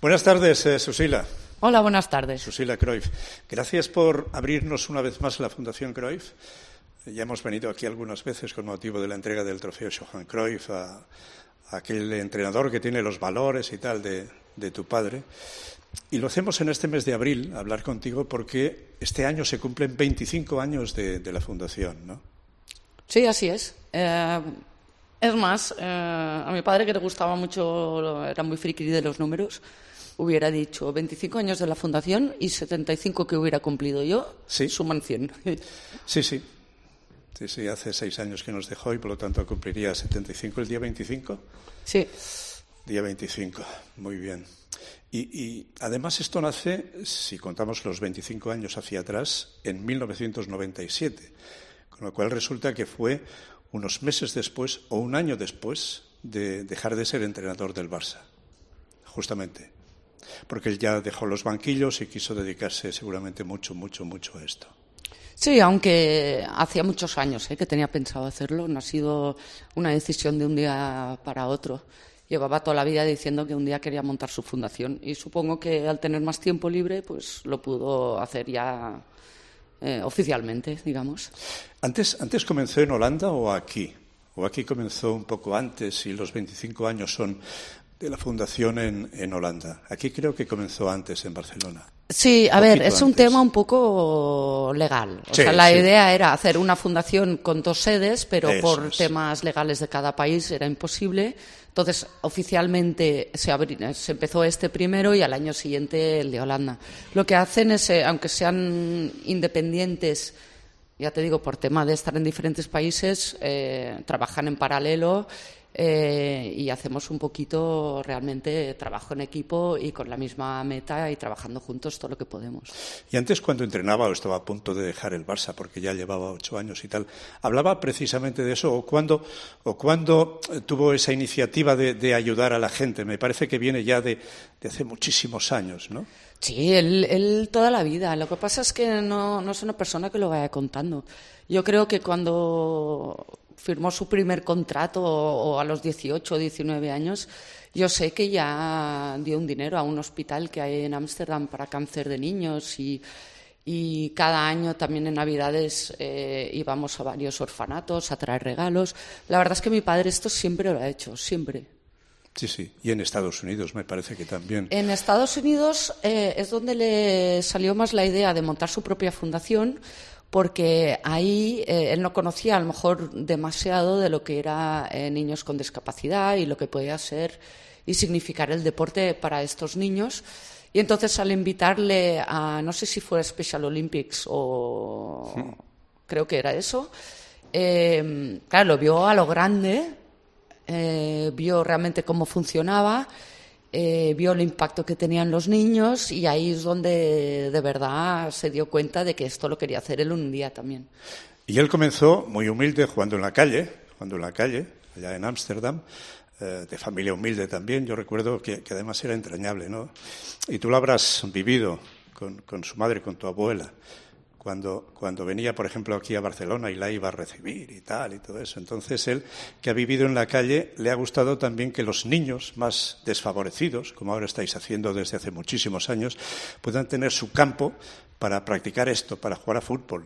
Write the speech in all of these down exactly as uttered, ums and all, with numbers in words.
Buenas tardes, eh, Susila. Hola, buenas tardes. Susila Cruyff. Gracias por abrirnos una vez más la Fundación Cruyff. Ya hemos venido aquí algunas veces con motivo de la entrega del trofeo Johan Cruyff a, a aquel entrenador que tiene los valores y tal de, de tu padre. Y lo hacemos en este mes de abril, hablar contigo, porque este año se cumplen veinticinco años de, de la Fundación, ¿no? Sí, así es. Eh, es más, eh, a mi padre, que le gustaba mucho, era muy friki de los números, hubiera dicho veinticinco años de la Fundación y setenta y cinco que hubiera cumplido yo, ¿Sí? Suman cien. Sí, sí. Sí, sí, hace seis años que nos dejó y por lo tanto cumpliría setenta y cinco el día veinticinco. Sí. Día veinticinco, muy bien. Y, y además esto nace, si contamos los veinticinco años hacia atrás, en mil novecientos noventa y siete, con lo cual resulta que fue unos meses después o un año después de dejar de ser entrenador del Barça, justamente, porque él ya dejó los banquillos y quiso dedicarse seguramente mucho, mucho, mucho a esto. Sí, aunque hacía muchos años ¿eh? que tenía pensado hacerlo, no ha sido una decisión de un día para otro. Llevaba toda la vida diciendo que un día quería montar su fundación y supongo que al tener más tiempo libre pues lo pudo hacer ya eh, oficialmente, digamos. ¿Antes, ¿Antes comenzó en Holanda o aquí? ¿O aquí comenzó un poco antes y los veinticinco años son de la fundación en, en Holanda? Aquí creo que comenzó antes en Barcelona. Sí, a ver, es un antes. tema un poco legal. O Sí, sea, la sí. idea era hacer una fundación con dos sedes, pero Eso por es. temas legales de cada país era imposible. Entonces, oficialmente se, abri- se empezó este primero y al año siguiente el de Holanda. Lo que hacen es, eh, aunque sean independientes, ya te digo, por tema de estar en diferentes países, eh, trabajan en paralelo. Eh, y hacemos un poquito realmente trabajo en equipo y con la misma meta y trabajando juntos todo lo que podemos. Y antes, cuando entrenaba o estaba a punto de dejar el Barça, porque ya llevaba ocho años y tal, ¿hablaba precisamente de eso? ¿O cuándo, o cuándo tuvo esa iniciativa de, de ayudar a la gente? Me parece que viene ya de, de hace muchísimos años, ¿no? Sí, él, él toda la vida. Lo que pasa es que no, no es una persona que lo vaya contando. Yo creo que cuando firmó su primer contrato o a los dieciocho o diecinueve años, yo sé que ya dio un dinero a un hospital que hay en Ámsterdam para cáncer de niños y, y cada año también en Navidades eh, íbamos a varios orfanatos a traer regalos. La verdad es que mi padre esto siempre lo ha hecho, siempre. Sí, sí. Y en Estados Unidos me parece que también. En Estados Unidos eh, es donde le salió más la idea de montar su propia fundación, porque ahí eh, él no conocía a lo mejor demasiado de lo que era eh, niños con discapacidad y lo que podía ser y significar el deporte para estos niños. Y entonces al invitarle a, no sé si fue Special Olympics o sí. creo que era eso, eh, claro, lo vio a lo grande, eh, vio realmente cómo funcionaba. Eh, vio el impacto que tenían los niños y ahí es donde de verdad se dio cuenta de que esto lo quería hacer él un día también. Y él comenzó muy humilde jugando en la calle, jugando en la calle, allá en Ámsterdam, eh, de familia humilde también. Yo recuerdo que, que además era entrañable, ¿no? Y tú lo habrás vivido con, con su madre, con tu abuela, cuando, cuando venía, por ejemplo, aquí a Barcelona y la iba a recibir y tal y todo eso. Entonces él, que ha vivido en la calle, le ha gustado también que los niños más desfavorecidos, como ahora estáis haciendo desde hace muchísimos años, puedan tener su campo para practicar esto, para jugar a fútbol.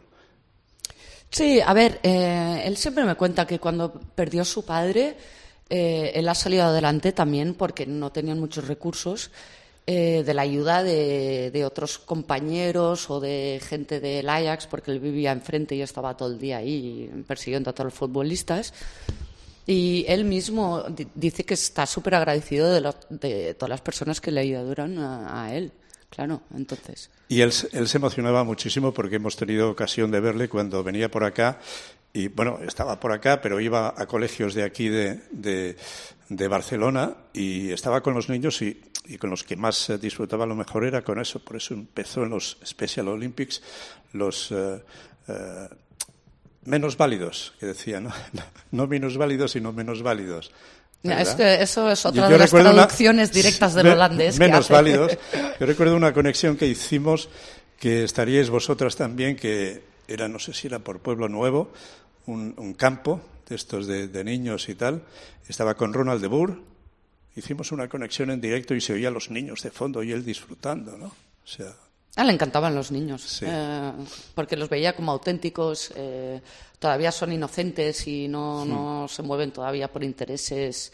Sí, a ver, eh, él siempre me cuenta que cuando perdió a su padre, eh, él ha salido adelante también porque no tenían muchos recursos. Eh, de la ayuda de, de otros compañeros o de gente del Ajax, porque él vivía enfrente y yo estaba todo el día ahí persiguiendo a todos los futbolistas. Y él mismo di- dice que está súper agradecido de, lo, de todas las personas que le ayudaron a, a él. Claro, entonces. Y él, él se emocionaba muchísimo porque hemos tenido ocasión de verle cuando venía por acá. Y bueno, estaba por acá, pero iba a colegios de aquí de, de, de Barcelona y estaba con los niños y, y con los que más eh, disfrutaba a lo mejor era con eso. Por eso empezó en los Special Olympics, los eh, eh, menos válidos, que decía, ¿no? No menos válidos, sino menos válidos. ¿Verdad? Es que eso es otra yo, yo de las traducciones una, directas del holandés. Menos que hace. válidos. Yo recuerdo una conexión que hicimos, que estaríais vosotras también, que era, no sé si era por Pueblo Nuevo, un, un campo de estos de, de niños y tal. Estaba con Ronald de Boer hicimos una conexión en directo y se oía a los niños de fondo y él disfrutando, ¿no? O sea... Ah, le encantaban los niños, sí. eh, porque los veía como auténticos, eh, todavía son inocentes y no, hmm. no se mueven todavía por intereses,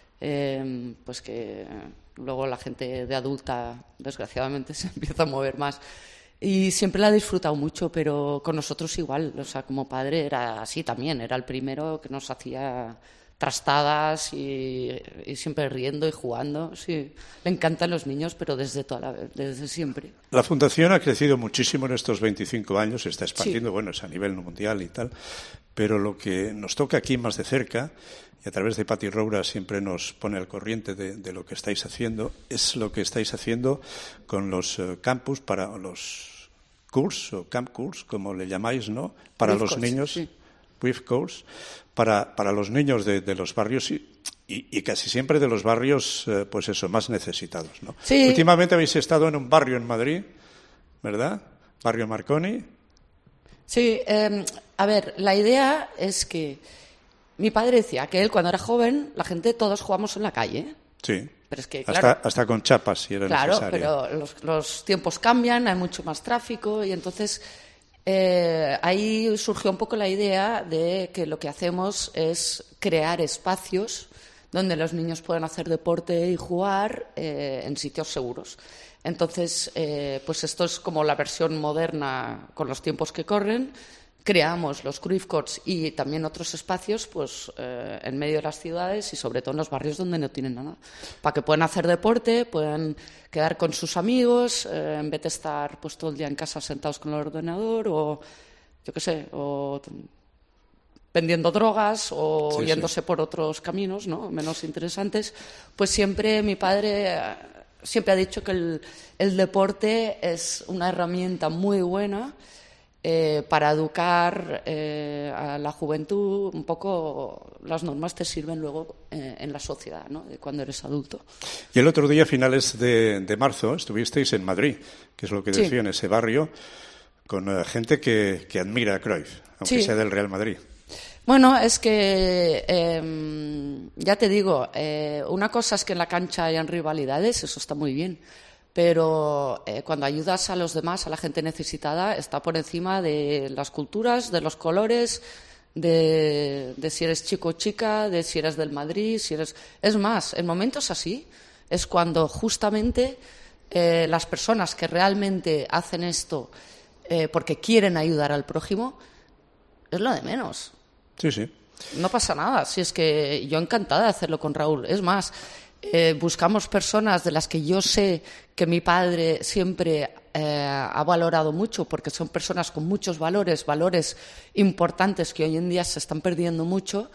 eh, pues que luego la gente de adulta, desgraciadamente, se empieza a mover más. Y siempre la ha disfrutado mucho, pero con nosotros igual, o sea, como padre era así también, era el primero que nos hacía trastadas y, y siempre riendo y jugando. Sí, le encantan los niños, pero desde toda la, desde siempre. La Fundación ha crecido muchísimo en estos veinticinco años, se está expandiendo, sí. bueno, es a nivel mundial y tal, pero lo que nos toca aquí más de cerca, y a través de Pati Roura siempre nos pone al corriente de, de lo que estáis haciendo, es lo que estáis haciendo con los uh, campus para los cursos, o camp course, como le llamáis, ¿no? Para Brief los course, niños, sí. brief course, para, para los niños de, de los barrios y, y, y casi siempre de los barrios, eh, pues eso, más necesitados, ¿no? Sí. Últimamente habéis estado en un barrio en Madrid, ¿verdad? Barrio Marconi. Sí, eh, a ver, la idea es que mi padre decía que él, cuando era joven, la gente, todos jugamos en la calle. Sí. Pero es que, claro, hasta, hasta con chapas, si era claro, necesario. Claro, pero los, los tiempos cambian, hay mucho más tráfico y entonces eh, ahí surgió un poco la idea de que lo que hacemos es crear espacios donde los niños puedan hacer deporte y jugar eh, en sitios seguros. Entonces, eh, pues esto es como la versión moderna con los tiempos que corren. Creamos los Cruyff Courts y también otros espacios pues eh, en medio de las ciudades y sobre todo en los barrios donde no tienen nada, para que puedan hacer deporte, puedan quedar con sus amigos eh, en vez de estar pues todo el día en casa sentados con el ordenador o yo qué sé, o vendiendo drogas o sí, yéndose sí. por otros caminos, ¿no? Menos interesantes. Pues siempre mi padre eh, siempre ha dicho que el, el deporte es una herramienta muy buena Eh, para educar eh, a la juventud. Un poco las normas te sirven luego eh, en la sociedad, ¿no? De cuando eres adulto. Y el otro día, a finales de, de marzo, estuvisteis en Madrid, que es lo que decía, sí. en ese barrio, con uh, gente que, que admira a Cruyff, aunque sí. sea del Real Madrid. Bueno, es que, eh, ya te digo, eh, una cosa es que en la cancha hayan rivalidades, eso está muy bien. Pero eh, cuando ayudas a los demás, a la gente necesitada, está por encima de las culturas, de los colores, de, de si eres chico o chica, de si eres del Madrid, si eres... Es más, en momentos así es cuando justamente eh, las personas que realmente hacen esto eh, porque quieren ayudar al prójimo, es lo de menos. Sí, sí. No pasa nada, si es que yo encantada de hacerlo con Raúl. Es más... Eh, buscamos personas de las que yo sé que mi padre siempre eh, ha valorado mucho, porque son personas con muchos valores, valores importantes que hoy en día se están perdiendo mucho,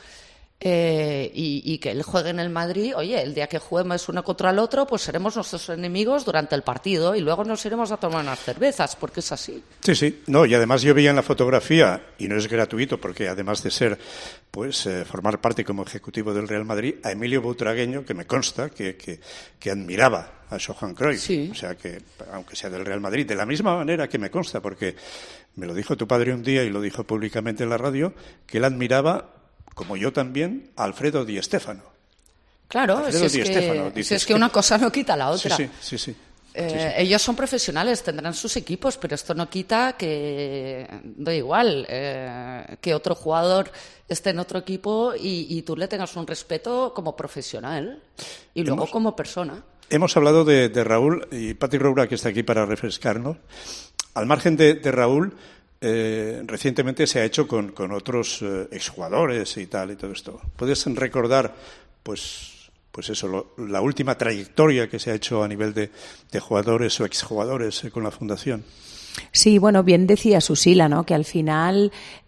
eh, y, y que él juegue en el Madrid. Oye, el día que juguemos uno contra el otro, pues seremos nuestros enemigos durante el partido y luego nos iremos a tomar unas cervezas, porque es así. Sí, sí. No, y además yo veía en la fotografía, y no es gratuito, porque además de ser, pues, eh, formar parte como ejecutivo del Real Madrid, a Emilio Butragueño, que me consta que, que, que admiraba a Johan Cruyff. Sí. O sea, que, aunque sea del Real Madrid, de la misma manera que me consta, porque me lo dijo tu padre un día y lo dijo públicamente en la radio, que él admiraba, como yo también, a Alfredo Di Stéfano. Claro, Alfredo si, es Di que, Stéfano, si es que una cosa no quita la otra. Sí, sí, sí. sí. Eh, sí, sí. Ellos son profesionales, tendrán sus equipos, pero esto no quita que, da igual, eh, que otro jugador esté en otro equipo y, y tú le tengas un respeto como profesional y luego hemos, como persona. Hemos hablado de, de Raúl y Pati Roura, que está aquí para refrescarnos. Al margen de, de Raúl, eh, recientemente se ha hecho con, con otros eh, exjugadores y tal y todo esto. ¿Puedes recordar, pues, pues eso, lo, la última trayectoria que se ha hecho a nivel de, de jugadores o exjugadores eh, con la Fundación? Sí, bueno, bien decía Susila, ¿no? Que al final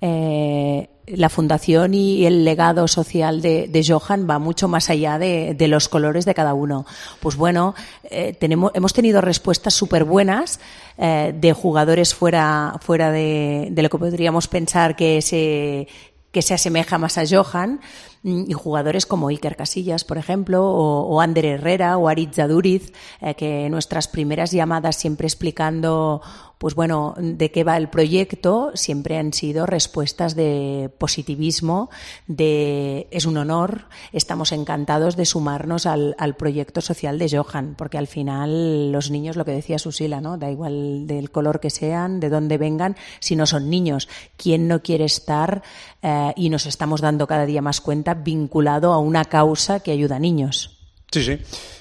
eh, la fundación y el legado social de, de Johan va mucho más allá de, de los colores de cada uno. Pues bueno, eh, tenemos, hemos tenido respuestas súper buenas eh, de jugadores fuera, fuera de, de lo que podríamos pensar que se, que se asemeja más a Johan. y jugadores como Iker Casillas, por ejemplo, o, o Ander Herrera o Aritz Aduriz, eh, que nuestras primeras llamadas siempre explicando pues bueno, de qué va el proyecto, siempre han sido respuestas de positivismo, de es un honor, estamos encantados de sumarnos al, al proyecto social de Johan, porque al final los niños, lo que decía Susila, ¿no? Da igual del color que sean, de dónde vengan, si no son niños. ¿Quién no quiere estar, eh, y nos estamos dando cada día más cuenta, vinculado a una causa que ayuda a niños? Sí, sí.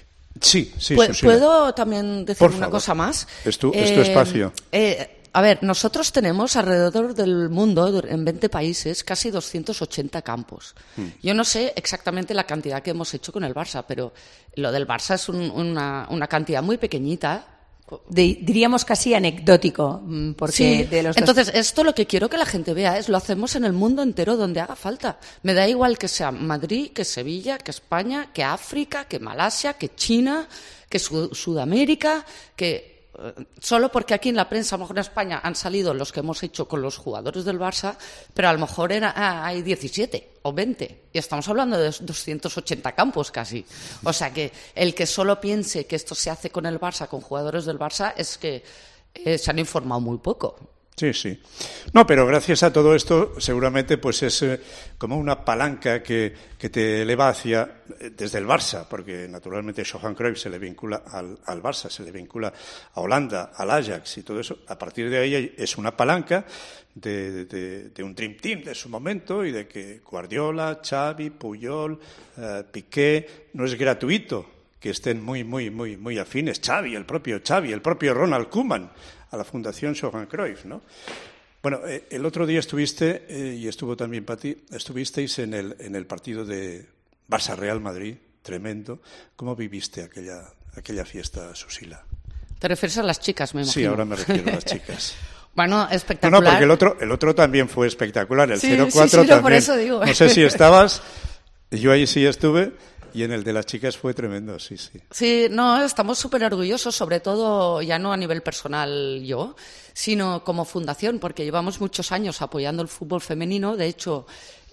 Sí, sí, ¿Puedo, Susila. ¿Puedo también decir Por una favor. cosa más? Es tu, eh, es tu espacio. Eh, a ver, nosotros tenemos alrededor del mundo, en veinte países, casi doscientos ochenta campos. Hmm. Yo no sé exactamente la cantidad que hemos hecho con el Barça, pero lo del Barça es un, una, una cantidad muy pequeñita. De, diríamos casi anecdótico, porque sí. de los Entonces, dos... esto lo que quiero que la gente vea es lo hacemos en el mundo entero donde haga falta. Me da igual que sea Madrid, que Sevilla, que España, que África, que Malasia, que China, que Sud- Sudamérica, que... Solo porque aquí en la prensa, a lo mejor en España, han salido los que hemos hecho con los jugadores del Barça, pero a lo mejor era, ah, hay diecisiete o veinte. Y estamos hablando de doscientos ochenta campos casi. O sea que el que solo piense que esto se hace con el Barça, con jugadores del Barça, es que eh, se han informado muy poco. Sí, sí. No, pero gracias a todo esto, seguramente pues es eh, como una palanca que, que te eleva hacia, eh, desde el Barça, porque naturalmente Johan Cruyff se le vincula al, al Barça, se le vincula a Holanda, al Ajax y todo eso. A partir de ahí es una palanca de, de, de un Dream Team de su momento y de que Guardiola, Xavi, Puyol, eh, Piqué, no es gratuito que estén muy, muy, muy, muy afines. Xavi, el propio Xavi, el propio Ronald Koeman, a la Fundación Johan Cruyff, ¿no? Bueno, eh, el otro día estuviste, eh, y estuvo también Pati, estuvisteis en el, en el partido de Barça-Real Madrid, tremendo. ¿Cómo viviste aquella, aquella fiesta, Susila? ¿Te refieres a las chicas, me imagino? Sí, ahora me refiero a las chicas. Bueno, espectacular. No, no, porque el otro, el otro también fue espectacular, el sí, cero cuatro sí, sí, también. No, por eso digo. No sé si estabas, yo ahí sí estuve. Y en el de las chicas fue tremendo, sí, sí. Sí, no, estamos súper orgullosos, sobre todo ya no a nivel personal yo, sino como fundación, porque llevamos muchos años apoyando el fútbol femenino. De hecho,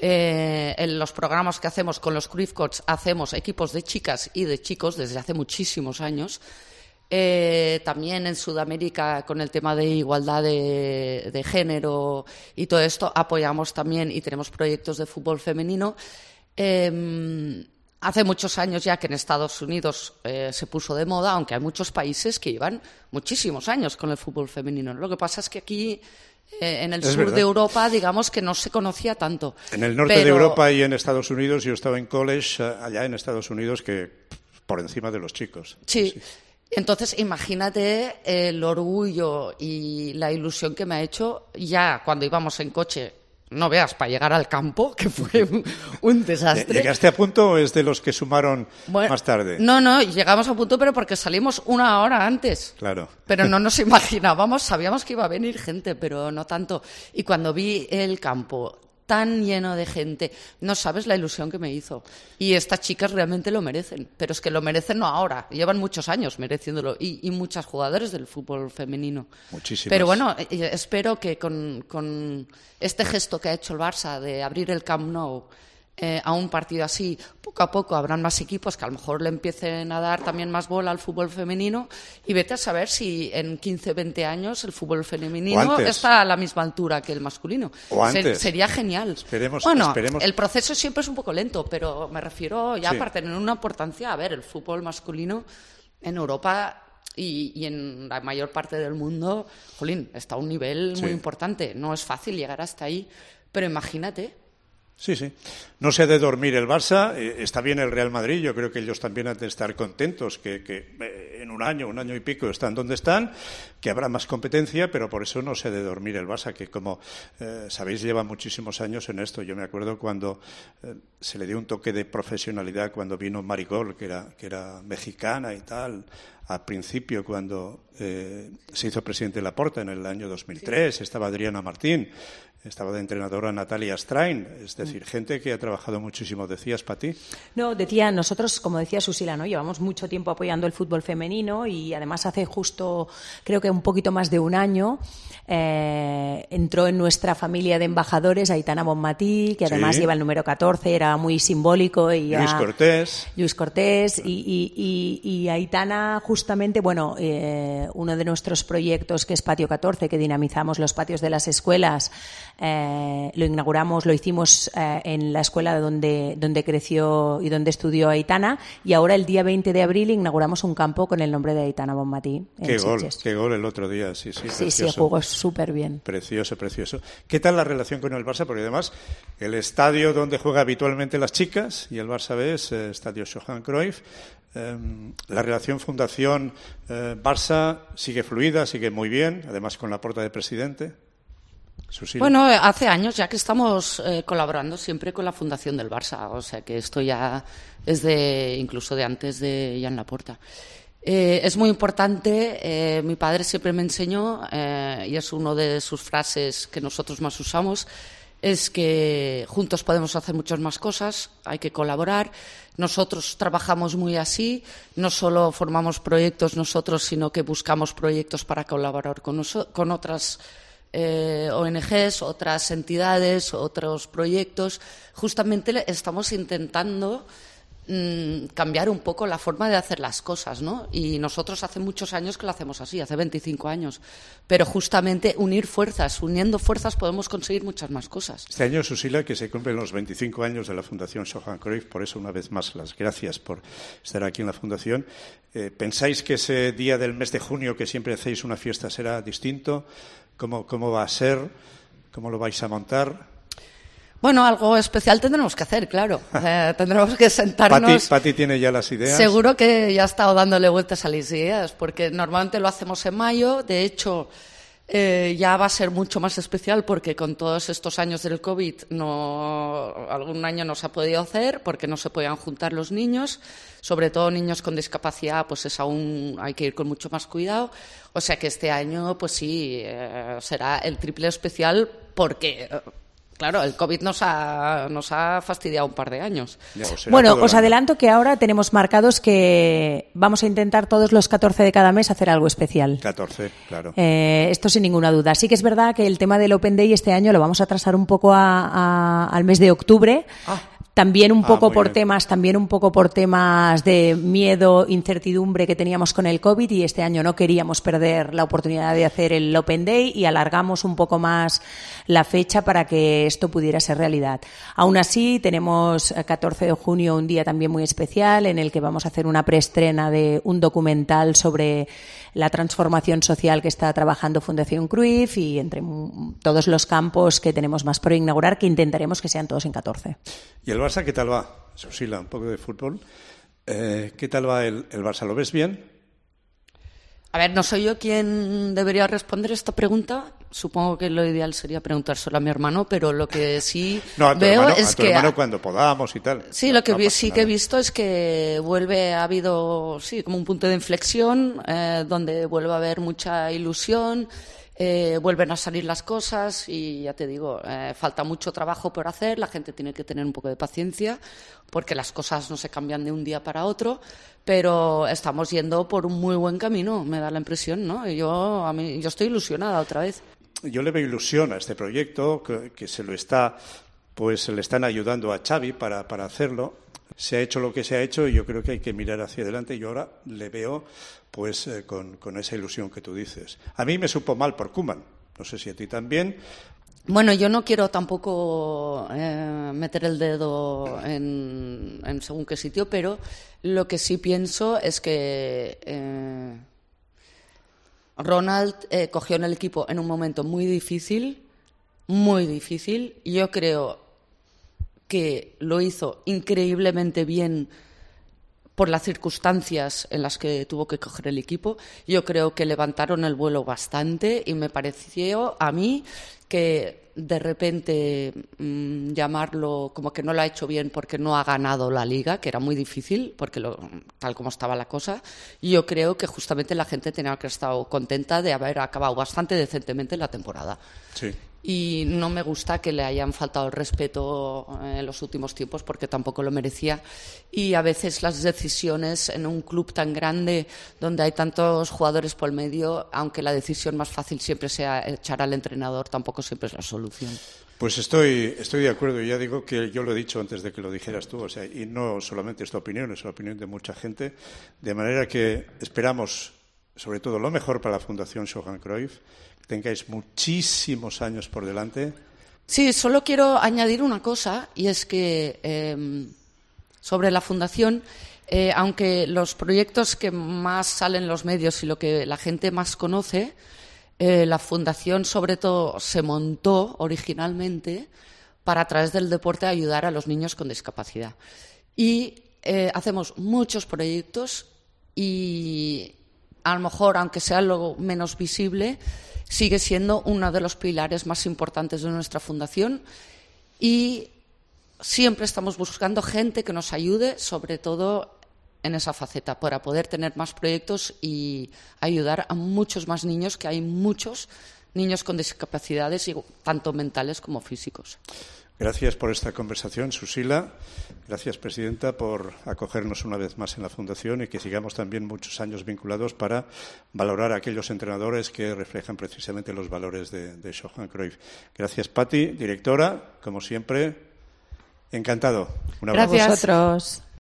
eh, en los programas que hacemos con los Cruyff Coach hacemos equipos de chicas y de chicos desde hace muchísimos años. Eh, también en Sudamérica con el tema de igualdad de, de género y todo esto apoyamos también y tenemos proyectos de fútbol femenino. Eh, Hace muchos años ya que en Estados Unidos eh, se puso de moda, aunque hay muchos países que llevan muchísimos años con el fútbol femenino. Lo que pasa es que aquí, eh, en el es sur verdad. de Europa, digamos que no se conocía tanto. En el norte Pero... de Europa y en Estados Unidos, yo estaba en college allá en Estados Unidos, que por encima de los chicos. Sí. sí. Entonces, imagínate el orgullo y la ilusión que me ha hecho ya cuando íbamos en coche. No veas, para llegar al campo, que fue un, un desastre. ¿Llegaste a punto o es de los que sumaron bueno, más tarde? No, no, llegamos a punto, pero porque salimos una hora antes. Claro. Pero no nos imaginábamos, sabíamos que iba a venir gente, pero no tanto. Y cuando vi el campo tan lleno de gente, no sabes la ilusión que me hizo. Y estas chicas realmente lo merecen, pero es que lo merecen no ahora, llevan muchos años mereciéndolo, y, y muchas jugadoras del fútbol femenino. Muchísimas. Pero bueno, espero que con, con este gesto que ha hecho el Barça de abrir el Camp Nou eh, a un partido así, poco a poco habrán más equipos que a lo mejor le empiecen a dar también más bola al fútbol femenino, y vete a saber si en quince, veinte años el fútbol femenino está a la misma altura que el masculino. O antes. Ser, sería genial. Esperemos, bueno, esperemos. El proceso siempre es un poco lento, pero me refiero ya sí. para tener una importancia. A ver, el fútbol masculino en Europa y, y en la mayor parte del mundo, jolín, está a un nivel sí. muy importante. No es fácil llegar hasta ahí, pero imagínate. Sí, sí. No se ha de dormir el Barça, eh, está bien el Real Madrid, yo creo que ellos también han de estar contentos, que, que eh, en un año, un año y pico están donde están, que habrá más competencia, pero por eso no se ha de dormir el Barça, que como eh, sabéis lleva muchísimos años en esto. Yo me acuerdo cuando eh, se le dio un toque de profesionalidad cuando vino Marigol, que era, que era mexicana y tal, al principio cuando eh, se hizo presidente Laporta en el año dos mil tres, sí. Estaba Adriana Martín, estaba de entrenadora Natalia Strain, es decir, gente que ha trabajado muchísimo. ¿Decías, Pati? No, decía, nosotros, como decía Susila, ¿no? Llevamos mucho tiempo apoyando el fútbol femenino y además hace justo, creo que un poquito más de un año, eh, entró en nuestra familia de embajadores Aitana Bonmatí, que además sí. lleva el número catorce, era muy simbólico. Y Luis ya, Cortés. Luis Cortés y, y, y, y Aitana justamente, bueno, eh, uno de nuestros proyectos que es Patio catorce, que dinamizamos los patios de las escuelas, Eh, lo inauguramos, lo hicimos eh, en la escuela donde, donde creció y donde estudió Aitana, y ahora el día veinte de abril inauguramos un campo con el nombre de Aitana Bonmatí. Qué gol, qué gol el otro día, sí, sí. Sí, sí, jugó súper bien. Precioso, precioso. ¿Qué tal la relación con el Barça? Porque además el estadio donde juegan habitualmente las chicas y el Barça B es el estadio Johan Cruyff. Eh, la relación Fundación eh, Barça sigue fluida, sigue muy bien, además con Laporta de presidente. Susila. Bueno, hace años ya que estamos eh, colaborando siempre con la Fundación del Barça, o sea que esto ya es de incluso de antes de Joan Laporta. Eh, es muy importante, eh, mi padre siempre me enseñó, eh, y es una de sus frases que nosotros más usamos, es que juntos podemos hacer muchas más cosas, hay que colaborar. Nosotros trabajamos muy así, no solo formamos proyectos nosotros, sino que buscamos proyectos para colaborar con, noso- con otras Eh, O N Ges, otras entidades, otros proyectos. Justamente estamos intentando mmm, cambiar un poco la forma de hacer las cosas, ¿no? Y nosotros hace muchos años que lo hacemos así, hace veinticinco años. Pero justamente unir fuerzas, uniendo fuerzas podemos conseguir muchas más cosas. Este año, Susila, que se cumplen los veinticinco años de la Fundación Johan Cruyff, por eso una vez más las gracias por estar aquí en la Fundación. Eh, ¿Pensáis que ese día del mes de junio, que siempre hacéis una fiesta, será distinto? ¿Cómo, ¿Cómo va a ser? ¿Cómo lo vais a montar? Bueno, algo especial tendremos que hacer, claro. Eh, tendremos que sentarnos. Pati, Pati tiene ya las ideas. Seguro que ya ha estado dándole vueltas a las ideas, porque normalmente lo hacemos en mayo. De hecho, eh, ya va a ser mucho más especial porque con todos estos años del COVID no, algún año no se ha podido hacer porque no se podían juntar los niños. Sobre todo niños con discapacidad, pues es aún hay que ir con mucho más cuidado. O sea que este año, pues sí, eh, será el triple especial porque, eh, claro, el COVID nos ha, nos ha fastidiado un par de años. Ya, o sea, bueno, os adelanto que ahora tenemos marcados que vamos a intentar todos los catorce de cada mes hacer algo especial. catorce, claro. Eh, esto sin ninguna duda. Sí que es verdad que el tema del Open Day este año lo vamos a atrasar un poco a, a, al mes de octubre. Ah. También un poco ah, por bien. temas, también un poco por temas de miedo, incertidumbre que teníamos con el COVID, y este año no queríamos perder la oportunidad de hacer el Open Day y alargamos un poco más la fecha para que esto pudiera ser realidad. Aún así, tenemos el catorce de junio un día también muy especial en el que vamos a hacer una preestrena de un documental sobre la transformación social que está trabajando Fundación Cruyff, y entre todos los campos que tenemos más por inaugurar, que intentaremos que sean todos en catorce. ¿Y el Barça qué tal va? Susila, un poco de fútbol. Eh, ¿Qué tal va el, el Barça? ¿Lo ves bien? A ver, no soy yo quien debería responder esta pregunta. Supongo que lo ideal sería preguntárselo a mi hermano, pero lo que sí no, a tu veo hermano, es a tu que hermano cuando podamos y tal. Sí, no, lo que no vi, sí nada. que he visto es que vuelve, ha habido sí como un punto de inflexión eh, donde vuelve a haber mucha ilusión. Eh, vuelven a salir las cosas y ya te digo, eh, falta mucho trabajo por hacer, la gente tiene que tener un poco de paciencia porque las cosas no se cambian de un día para otro, pero estamos yendo por un muy buen camino, me da la impresión, ¿no? Y yo, a mí, yo estoy ilusionada otra vez. Yo le veo ilusión a este proyecto, que, que se lo está, pues le están ayudando a Xavi para, para hacerlo. Se ha hecho lo que se ha hecho y yo creo que hay que mirar hacia adelante, y ahora le veo pues eh, con, con esa ilusión que tú dices. A mí me supo mal por Koeman, no sé si a ti también. Bueno, yo no quiero tampoco eh, meter el dedo en, en según qué sitio, pero lo que sí pienso es que eh, Ronald eh, cogió en el equipo en un momento muy difícil, muy difícil, y yo creo que lo hizo increíblemente bien por las circunstancias en las que tuvo que coger el equipo. Yo creo que levantaron el vuelo bastante y me pareció a mí que de repente mmm, llamarlo como que no lo ha hecho bien porque no ha ganado la Liga, que era muy difícil, porque lo, tal como estaba la cosa, y yo creo que justamente la gente tenía que estar contenta de haber acabado bastante decentemente la temporada. Sí. Y no me gusta que le hayan faltado el respeto en los últimos tiempos porque tampoco lo merecía. Y a veces las decisiones en un club tan grande donde hay tantos jugadores por el medio, aunque la decisión más fácil siempre sea echar al entrenador, tampoco siempre es la solución. Pues estoy, estoy de acuerdo. Ya digo que yo lo he dicho antes de que lo dijeras tú, o sea, y no solamente esta opinión, es la opinión de mucha gente, de manera que esperamos sobre todo lo mejor para la Fundación Johan Cruyff, que tengáis muchísimos años por delante. Sí, solo quiero añadir una cosa, y es que eh, sobre la Fundación, eh, aunque los proyectos que más salen en los medios y lo que la gente más conoce, eh, la Fundación sobre todo se montó originalmente para, a través del deporte, ayudar a los niños con discapacidad. Y eh, hacemos muchos proyectos y a lo mejor, aunque sea lo menos visible, sigue siendo uno de los pilares más importantes de nuestra fundación y siempre estamos buscando gente que nos ayude, sobre todo en esa faceta, para poder tener más proyectos y ayudar a muchos más niños, que hay muchos niños con discapacidades, tanto mentales como físicos. Gracias por esta conversación, Susila. Gracias, presidenta, por acogernos una vez más en la Fundación y que sigamos también muchos años vinculados para valorar a aquellos entrenadores que reflejan precisamente los valores de, de Johan Cruyff. Gracias, Pati, directora, como siempre. Encantado. Un abrazo. Gracias a vosotros.